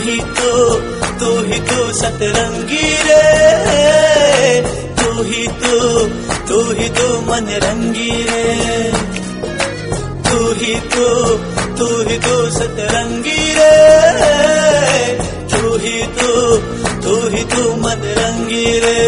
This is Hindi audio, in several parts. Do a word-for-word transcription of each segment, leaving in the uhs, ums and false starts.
ही तो तू ही तो सतरंगी रे, तू ही तो तू ही तो मन रंगी रे, तू ही तो तू ही तो सतरंगी रे, तू ही तो तू ही तो मन रंगी रे।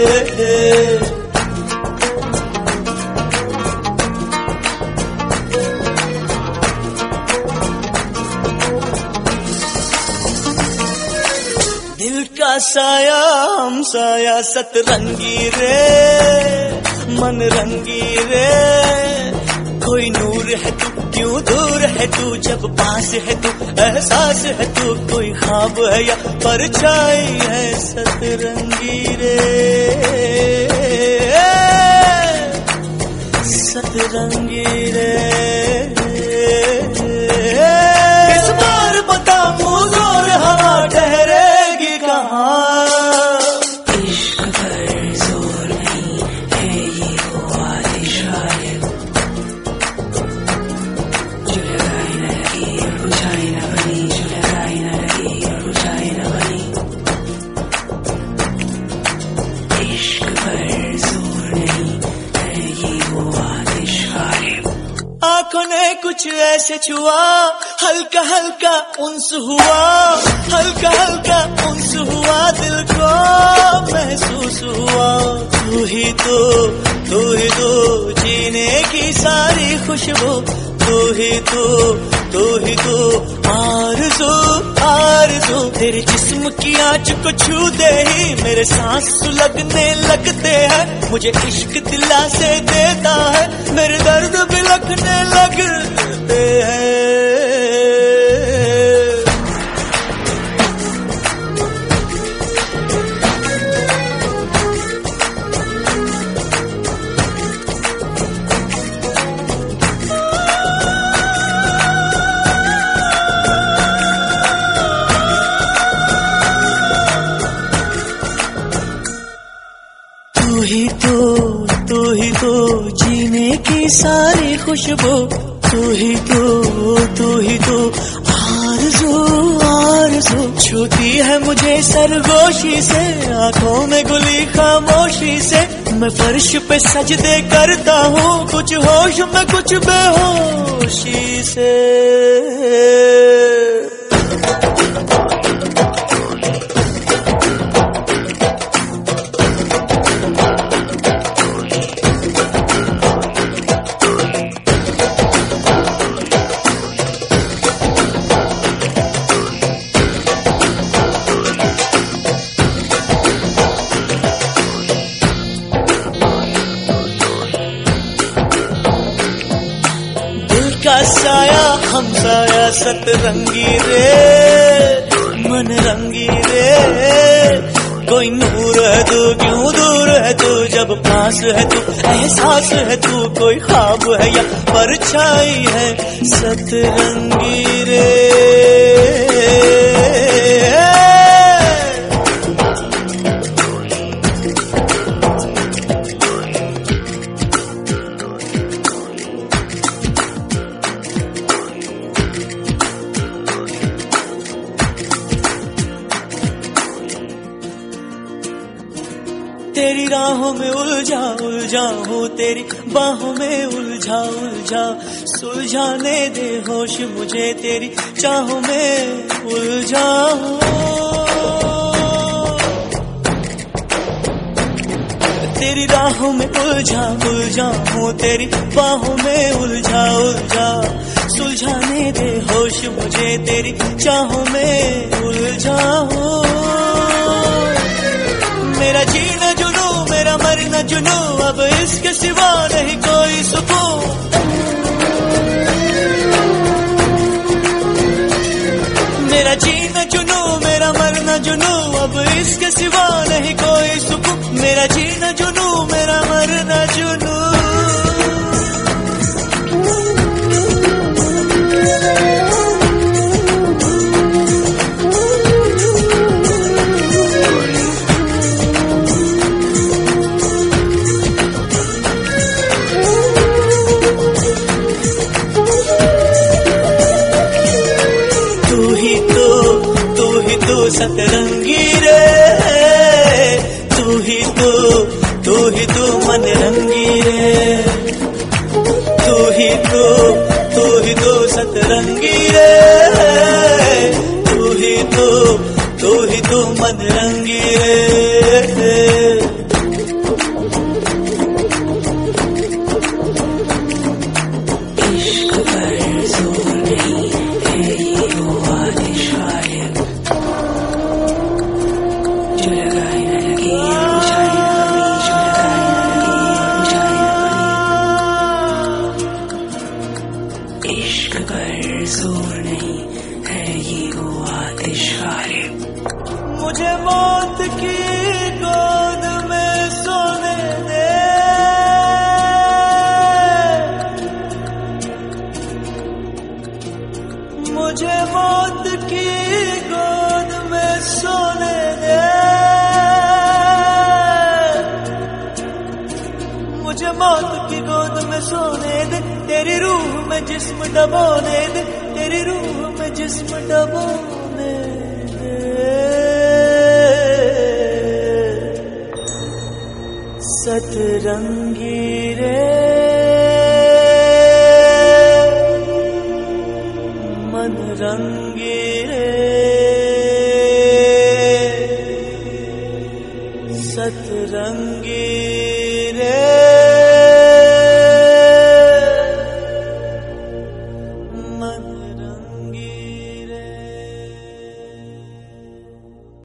दिल का साया हम साया सतरंगी रे, मन रंगी रे, कोई नूर है तू क्यों दूर है तू, जब पास है तू एहसास है तू, कोई ख्वाब है या परछाई है सतरंगी रे, सतरंगी रे। इस बार बता मुझोर हवा ठहरेगी कहाँ, इश्क पर जोर नहीं है ये वो आतिश गायब, जो लगाई न लगी और बुझाई न बनी, जो लगाई न लगी और बुझाई न बनी। इश्क पर जोर नहीं है ये वो आतिश गायब। आंखों ने कुछ ऐसे छुआ, हल्का हल्का उन्स हुआ, हल्का हल्का उन्स हुआ, दिल को महसूस हुआ। तू ही तो तू ही तो जीने की सारी खुशबू, तू ही तो तू ही तो आरज़ू आरज़ू, तेरे जिस्म की आँच को छू दे ही मेरे सांस सुलगने लगते हैं, मुझे इश्क दिला से देता है, मेरे दर्द बिलखने लगते हैं। तू ही तो तू ही तो जीने की सारी खुशबू, तू ही तो तू ही तो आरज़ू आरज़ू, छूती है मुझे सरगोशी से, आंखों में गुली खामोशी से, मैं फर्श पे सजदे करता हूँ, कुछ होश में कुछ बेहोशी से। का साया हम साया सतरंगी रे, मन रंगी रे, कोई नूर है तू क्यों दूर है तू, जब पास है तू एहसास है तू, कोई ख्वाब है या परछाई है सतरंगी रे। तेरी राहों में उलझा उलझा हूँ, तेरी बाहों में उलझा उलझा, सुलझाने दे होश मुझे, तेरी चाहों में उलझा हूँ। तेरी राहों में उलझा उलझा हूँ, तेरी बाहों में उलझा उलझा, सुलझाने दे होश मुझे, तेरी चाहों में उलझा हूँ। मेरा जीना जुनू मेरा मरना जुनू, अब इसके सिवा नहीं कोई सुकून। मेरा जीना जुनू मेरा मरना जुनू, अब इसके सिवा नहीं कोई सुकून, मेरा जीना जुनू मेरा मरना जुनू। तू सतरंगी रे, तू ही तू, तू ही तू मन रंगी रे, तू ही तू, तू ही तू सतरंगी रे, तू ही तू, तू ही तू मन रंगी रे। इश्क पर जोर नहीं है ये वो आतिश गायब, जो लगाए न लगे बुझाए न हमें, जो लगाए न लगे बुझाए न हमें। इश्क पर जोर नहीं है ये वो आतिश गायब, मुझे मौत की गोद में सोने दे, मुझे मौत की गोद में सोने दे, मुझे मौत की गोद में सोने दे, तेरी रूह में जिस्म डबोने दे, तेरी रूह में जिस्म डबोने दे। सतरंगी रे मन रंगी रे, सतरंगी रे।